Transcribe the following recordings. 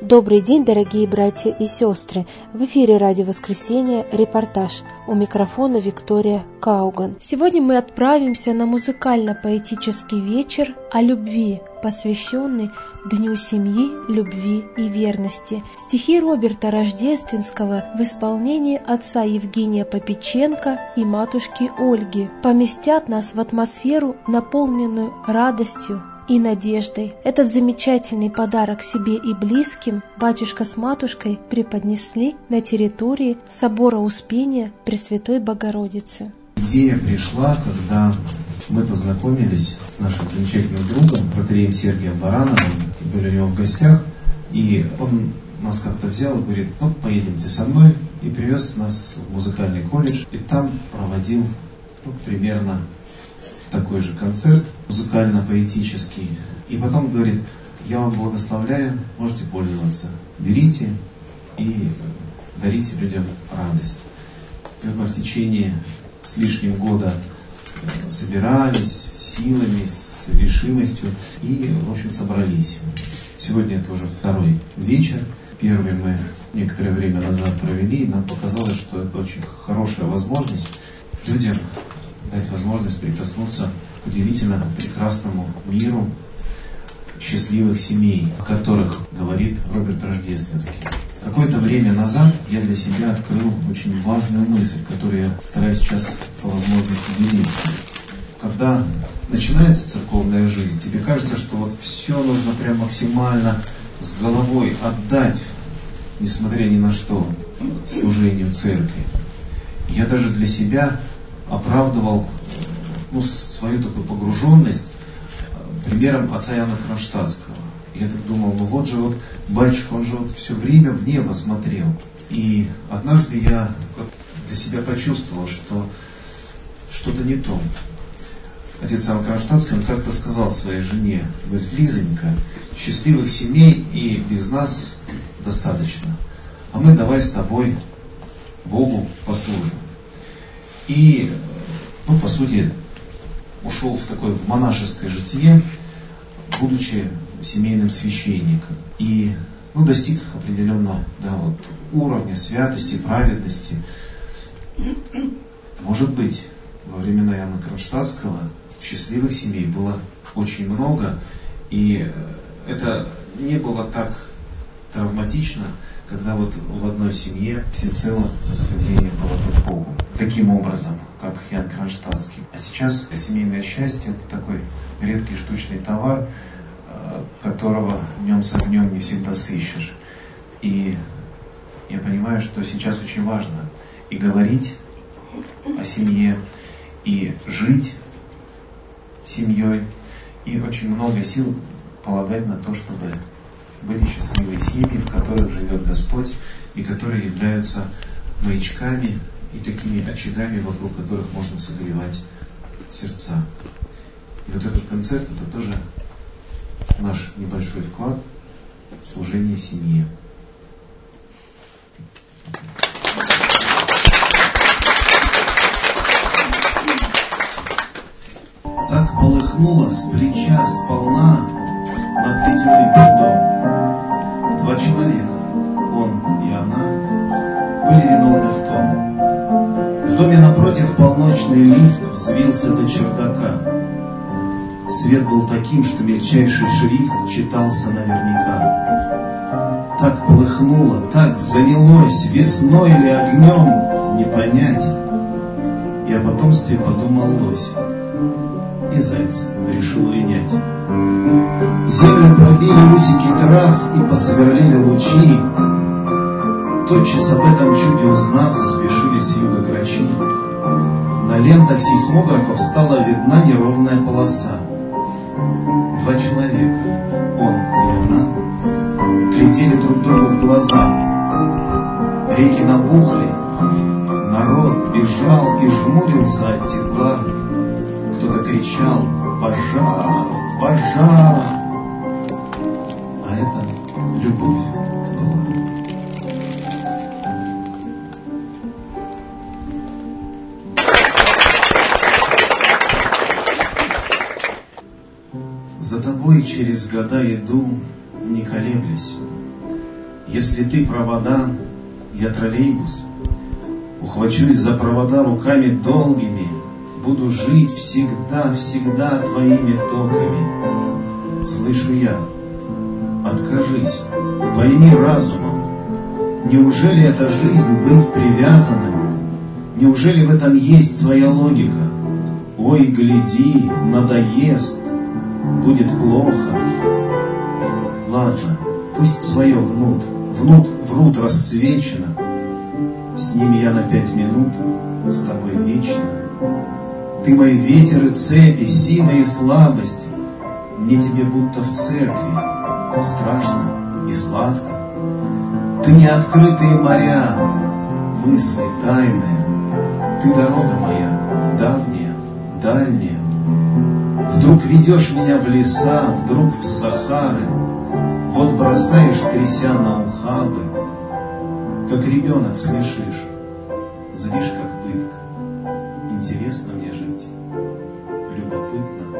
Добрый день, дорогие братья и сестры! В эфире «Радио Воскресенье», репортаж. У микрофона Виктория Кауган. Сегодня мы отправимся на музыкально-поэтический вечер о любви, посвященный Дню семьи, любви и верности. Стихи Роберта Рождественского в исполнении отца Евгения Попеченко и матушки Ольги поместят нас в атмосферу, наполненную радостью и надеждой. Этот замечательный подарок себе и близким батюшка с матушкой преподнесли на территории собора Успения Пресвятой Богородицы. Идея пришла, когда мы познакомились с нашим замечательным другом, протоиереем Сергием Барановым, были у него в гостях, и он нас как-то взял и говорит: ну, поедемте со мной, и привез нас в музыкальный колледж, и там проводил примерно такой же концерт, музыкально-поэтический. И потом говорит: я вам благословляю, можете пользоваться, берите и дарите людям радость. И вот мы в течение с лишним года собирались силами, с решимостью и, в общем, собрались. Сегодня это уже второй вечер. Первый мы некоторое время назад провели, и нам показалось, что это очень хорошая возможность людям дать возможность прикоснуться к удивительно прекрасному миру счастливых семей, о которых говорит Роберт Рождественский. Какое-то время назад я для себя открыл очень важную мысль, которую я стараюсь сейчас по возможности делиться. Когда начинается церковная жизнь, тебе кажется, что вот все нужно прям максимально с головой отдать, несмотря ни на что, служению церкви. Я даже для себя оправдывал свою такую погруженность примером отца Иоанна Кронштадтского. Я так думал, ну вот же вот батюшка, он же вот все время в небо смотрел. И однажды я для себя почувствовал, что что-то не то. Отец Иоанн Кронштадтский, он как-то сказал своей жене, говорит: Лизонька, счастливых семей и без нас достаточно. А мы давай с тобой Богу послужим. И, по сути, ушел в такое монашеское житие, будучи семейным священником. И достиг определенного уровня святости, праведности. Может быть, во времена Иоанна Кронштадтского счастливых семей было очень много, и это не было так травматично, когда вот в одной семье всецело стремление было к Богу. Таким образом, как Иоанн Кронштадтский. А сейчас семейное счастье — это такой редкий штучный товар, которого днем с огнем не всегда сыщешь. И я понимаю, что сейчас очень важно и говорить о семье, и жить семьей, и очень много сил полагать на то, чтобы были счастливые семьи, в которых живет Господь, и которые являются маячками и такими очагами, вокруг которых можно согревать сердца. И вот этот концерт — это тоже наш небольшой вклад в служение семье. Так полыхнуло с плеча сполна над ледяным прудом. Два человека, он и она, были виновны в том. В доме напротив полночный лифт взвился до чердака. Свет был таким, что мельчайший шрифт читался наверняка. Так полыхнуло, так занялось, весной или огнем, не понять. И о потомстве подумал лось, и заяц решил линять. Землю пробили усики трав и посверлили лучи. Тотчас об этом чуде узнав, заспешили с юга грачи. На лентах сейсмографов стала видна неровная полоса. Два человека, он и она, глядели друг другу в глаза. Реки набухли, народ бежал и жмурился от тепла. Кто-то кричал: пожар, пожар. А это любовь была. За тобой через года иду, не колеблясь. Если ты провода, я троллейбус. Ухвачусь за провода руками долгими, буду жить всегда, всегда твоими токами. Слышу я, откажись, пойми разумом. Неужели это жизнь быть привязанным? Неужели в этом есть своя логика? Ой, гляди, надоест, будет плохо. Ладно, пусть свое гнут, врут рассвечено. С ними я на 5 минут, с тобой вечно. Ты мой ветер и цепи, сила и слабость. Мне тебе будто в церкви, страшно и сладко. Ты не открытые моря, мысли тайные. Ты дорога моя, давняя, дальняя. Вдруг ведешь меня в леса, вдруг в Сахары. Вот бросаешь, тряся на ухабы. Как ребенок смешишь, злишь как пытка. Интересно мне жить, любопытно.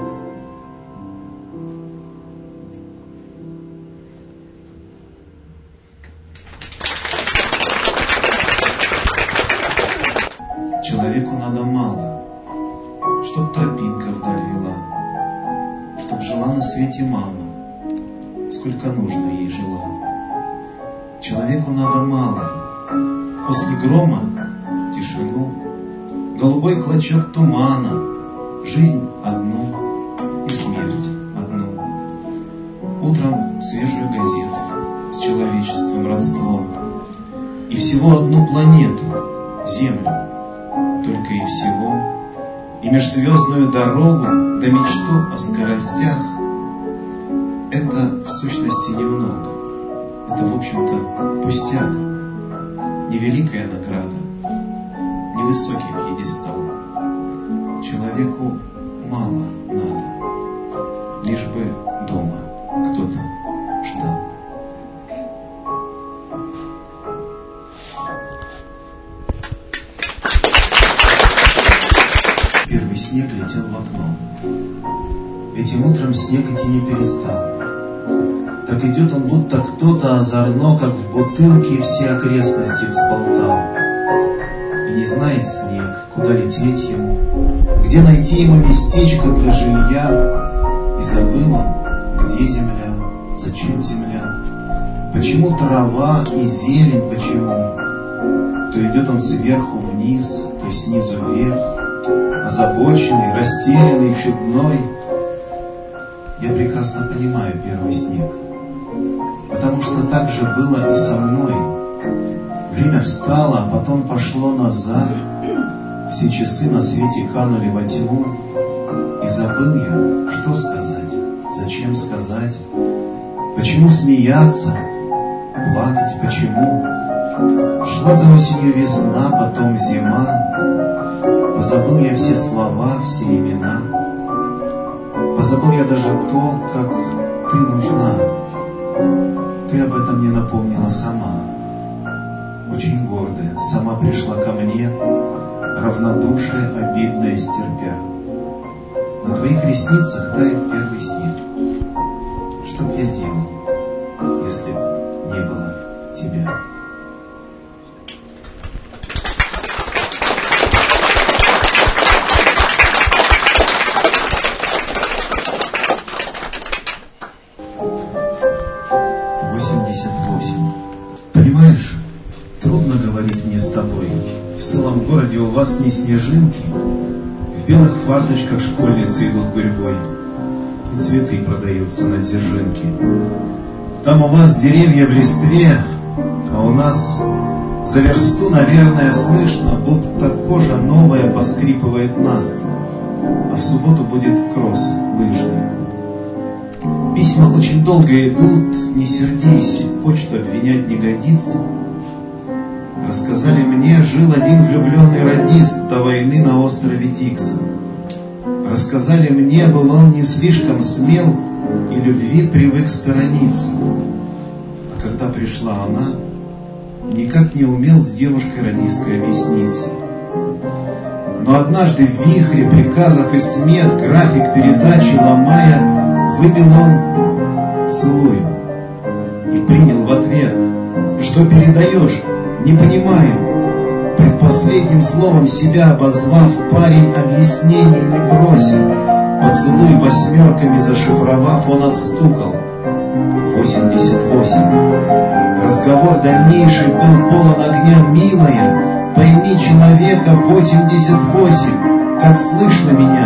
Человеку надо мало, чтоб тропинка вдаль вела, чтоб жила на свете мама, сколько нужно ей жила. Человеку надо мало, после грома тишину, голубой клочок тумана, жизнь одну и смерть одну. Утром свежую газету с человечеством родством, и всего одну планету, Землю, только и всего, и межзвездную дорогу, да мечту о скоростях. Это в сущности немного, это в общем-то пустяк, невеликая награда, невысокий пьедестал. Человеку мало надо, лишь бы дома кто-то ждал. Первый снег летел в окно. Этим утром снег идти не перестал. Так идет он, будто кто-то озорно, как в бутылке, все окрестности взболтал. И не знает снег, куда лететь ему, где найти ему местечко для жилья. И забыл он, где земля, зачем земля, почему трава и зелень, почему. То идет он сверху вниз, то снизу вверх, озабоченный, растерянный, чудной. Я прекрасно понимаю первый снег, потому что так же было и со мной. Время встало, а потом пошло назад. Все часы на свете канули во тьму. И забыл я, что сказать, зачем сказать, почему смеяться, плакать, почему. Шла за осенью весна, потом зима. Позабыл я все слова, все имена. Позабыл я даже то, как ты нужна. Ты об этом мне напомнила сама. Очень гордая, сама пришла ко мне, равнодушие, обидное стерпя. На твоих ресницах тает первый снег. Что б я делал, если б не было тебя? Понимаешь, трудно говорить мне с тобой. В целом городе у вас не снежинки. В белых фарточках школьницы идут гурьбой, и цветы продаются на дзержинке. Там у вас деревья в листве, а у нас за версту, наверное, слышно, будто кожа новая поскрипывает наст. А в субботу будет кросс лыжный. Письма очень долго идут, не сердись, почту обвинять не годится. Рассказали мне, жил один влюбленный радист до войны на острове Тикса. Рассказали мне, был он не слишком смел и любви привык сторониться. А когда пришла она, никак не умел с девушкой радистской объясниться. Но однажды в вихре приказов и смет, график передачи ломая, выбил он «целую» и принял в ответ что передаешь, не понимаю. Предпоследним словом себя обозвав, парень объяснений не бросил. Поцелуй восьмерками зашифровав, он отстукал. 88. Разговор дальнейший был полон огня, милая. Пойми человека, 88. Как слышно меня?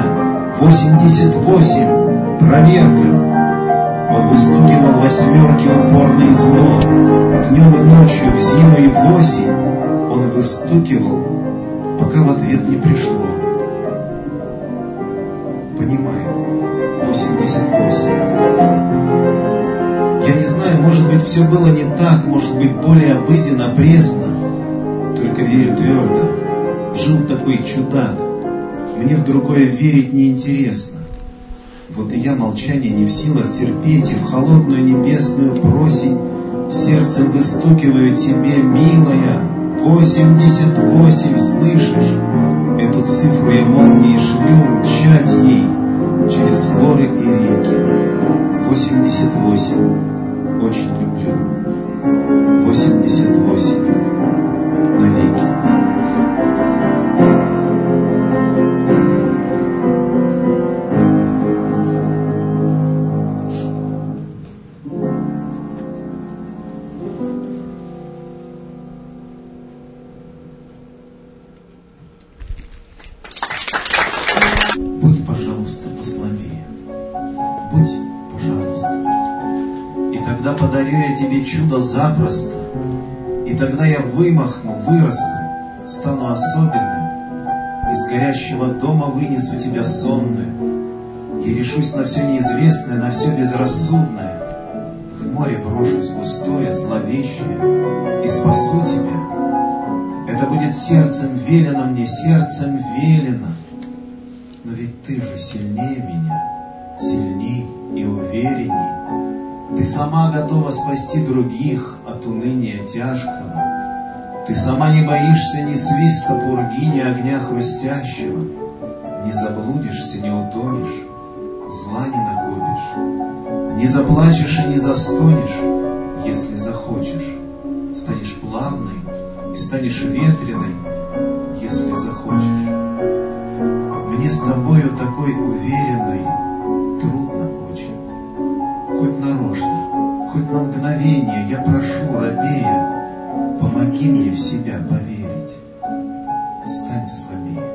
88. Проверка. Он выстукивал восьмерки упорно и зло. Днем и ночью, в зиму и в осень он выстукивал, пока в ответ не пришло. Понимаю, 88. Я не знаю, может быть, все было не так, может быть, более обыденно, пресно. Только верю твердо. Жил такой чудак. Мне в другое верить неинтересно. Вот и я молчание не в силах терпеть, и в холодную небесную просень сердцем выстукиваю тебе, милая, 88, слышишь? Эту цифру я молнией шлю, мчать ей через горы и реки. 88, очень люблю. 88, навеки. Будь, пожалуйста, послабее. Будь, пожалуйста. И тогда подарю я тебе чудо запросто. И тогда я вымахну, вырасту, стану особенным. Из горящего дома вынесу тебя сонную. Я решусь на все неизвестное, на все безрассудное. В море брошусь густое, зловещее, и спасу тебя. Это будет сердцем велено мне, сердцем велено. Но ведь ты же сильнее меня, сильней и уверенней. Ты сама готова спасти других от уныния тяжкого. Ты сама не боишься ни свиста пурги, ни огня хрустящего. Не заблудишься, не утонешь, зла не накопишь. Не заплачешь и не застонешь, если захочешь. Станешь плавной и станешь ветреной, если захочешь. Мне с тобою такой уверенной трудно очень. Хоть нарочно, хоть на мгновение я прошу, робея, помоги мне в себя поверить. Стань слабее.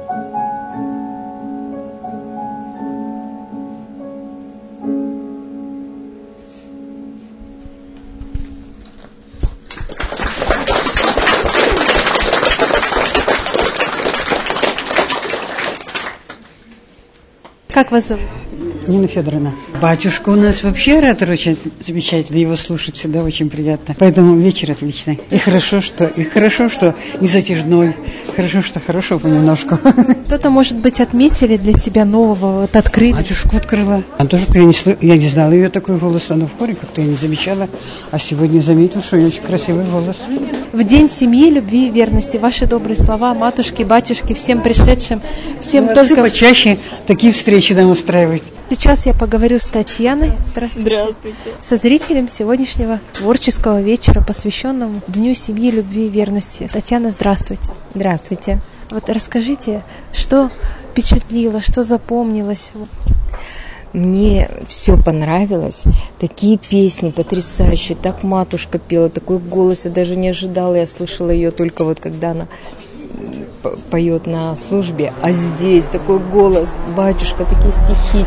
Как вас зовут? Нина Федоровна. Батюшка у нас вообще оратор очень замечательный, его слушать всегда очень приятно. Поэтому вечер отличный. И хорошо, что не затяжной. Хорошо, что хорошего понемножку. Кто-то, может быть, отметили для себя нового, вот открыли? Батюшку открыла. Антошку я не знала ее такой голос, она в хоре как-то я не замечала. А сегодня заметила, что у нее очень красивый голос. В день семьи, любви и верности ваши добрые слова матушке, батюшке, всем пришедшим, всем только... Почаще такие встречи нам устраивать. Сейчас я поговорю с Татьяной. Здравствуйте. Здравствуйте. Со зрителем сегодняшнего творческого вечера, посвященному Дню семьи, любви и верности. Татьяна, здравствуйте. Здравствуйте. Вот расскажите, что впечатлило, что запомнилось? Мне все понравилось. Такие песни потрясающие. Так матушка пела, такой голос я даже не ожидала. Я слышала ее только вот когда она поет на службе. А здесь такой голос. Батюшка такие стихи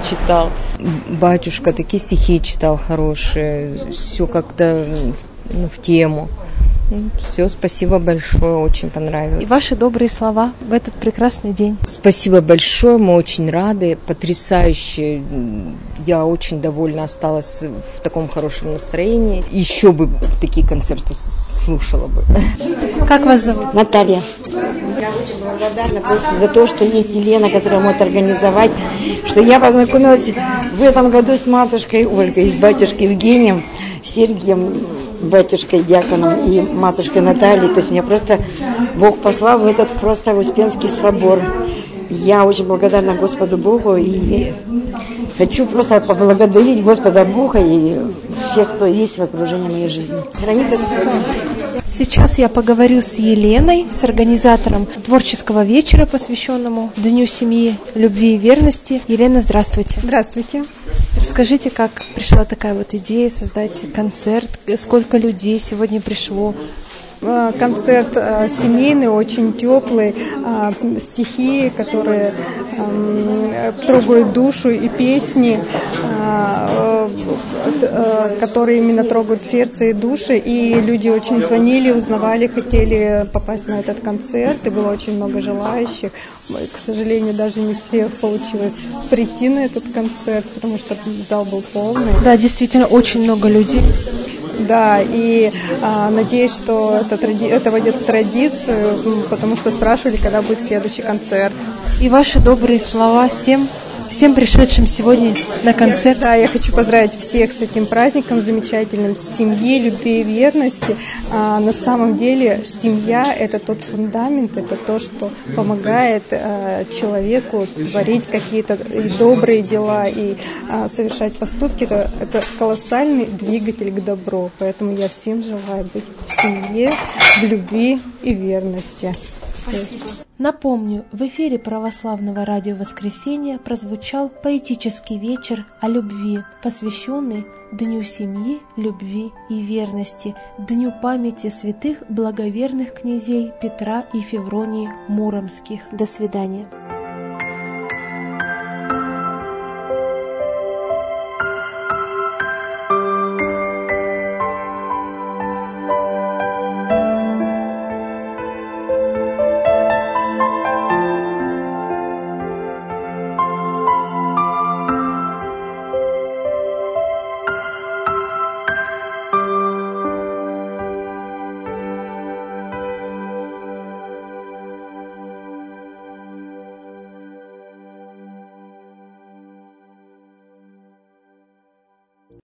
читал хорошие. Все как-то в тему. Все, спасибо большое, очень понравилось. И ваши добрые слова в этот прекрасный день. Спасибо большое, мы очень рады, потрясающе. Я очень довольна осталась в таком хорошем настроении. Еще бы такие концерты слушала бы. Как вас зовут? Наталья. Я очень благодарна просто за то, что есть Елена, которая может организовать, что я познакомилась в этом году с матушкой Ольгой, с батюшкой Евгением, Сергием, батюшкой Дьяконом и матушкой Натальей. То есть меня просто Бог послал в этот просто Успенский собор. Я очень благодарна Господу Богу и хочу просто поблагодарить Господа Бога и всех, кто есть в окружении моей жизни. Храни Господь. Сейчас я поговорю с Еленой, с организатором творческого вечера, посвященному Дню семьи, любви и верности. Елена, здравствуйте. Здравствуйте. Расскажите, как пришла такая вот идея создать концерт, сколько людей сегодня пришло? Концерт семейный, очень теплый, стихи, которые трогают душу, и песни, которые именно трогают сердце и души. И люди очень звонили, узнавали, хотели попасть на этот концерт, и было очень много желающих. К сожалению, даже не всех получилось прийти на этот концерт, потому что зал был полный. Да, действительно, очень много людей. Да, и надеюсь, что это войдет в традицию, потому что спрашивали, когда будет следующий концерт. И ваши добрые слова всем пришедшим сегодня на концерт. Да, я хочу поздравить всех с этим праздником замечательным, с семьей, любви и верности. На самом деле семья – это тот фундамент, это то, что помогает человеку творить какие-то добрые дела и совершать поступки. Это колоссальный двигатель к добру. Поэтому я всем желаю быть в семье, в любви и верности. Спасибо. Напомню, в эфире Православного радио «Воскресенье» прозвучал поэтический вечер о любви, посвященный Дню семьи, любви и верности, Дню памяти святых благоверных князей Петра и Февронии Муромских. До свидания.